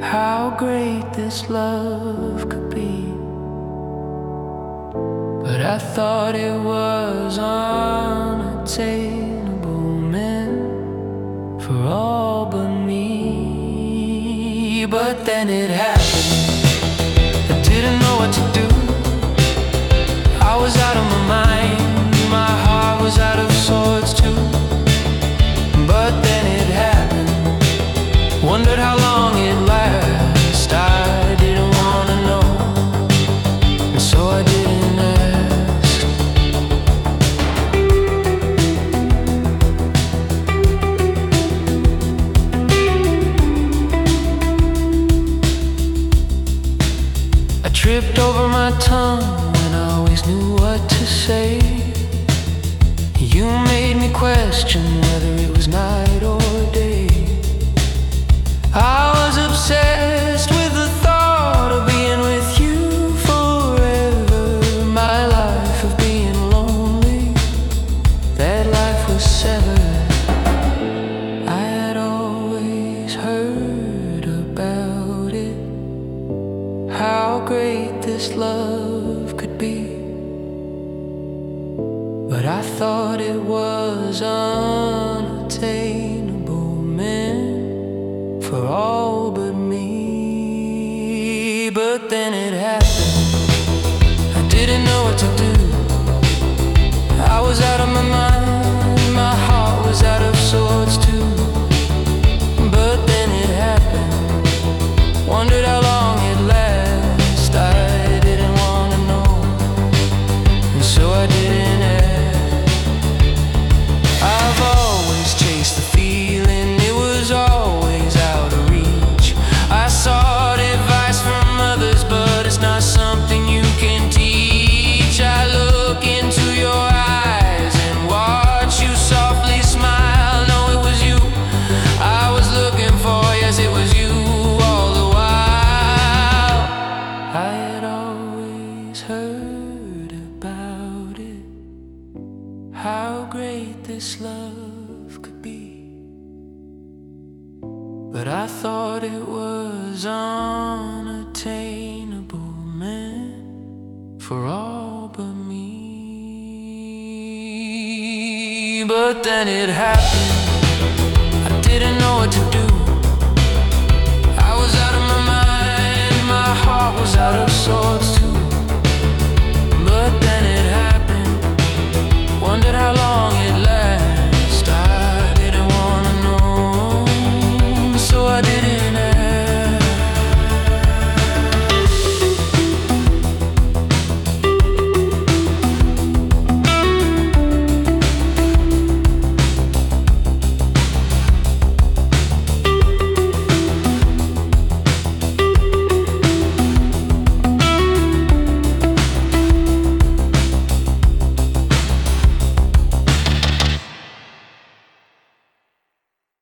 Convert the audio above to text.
how great this love could be. But I thought it was unattainable, meant for all but me. But then it happened, I didn't know what to do. I was out of my mind, my heart was out of sorts too. But then it happened, wondered how long it'd last. I didn't wanna know, and so I didn't ask. I tripped over my tongue when I always knew what to say. You made me question whether it was night or day. I was obsessed with the thought of being with you forever. My life of being lonely, that life was severed. I had always heard about it, how great this love could be. But I thought it was unattainable, meant for all but me. But then it happened, I didn't know what to do. I was out of my mind, my heart was out of sorts too. But then it happened, wondered how long it'd last. I didn't wanna know, and so I didn't ask. I've always chased the feeling, it was always out of reach. I sought advice from others, but it's not something you can teach. I look into your eyes and watch you softly smile. No, it was you I was looking for, yes, it was you all the while. I had always heard about it, how great this love could be. But I thought it was unattainable, meant for all but me. But then it happened, I didn't know what to do.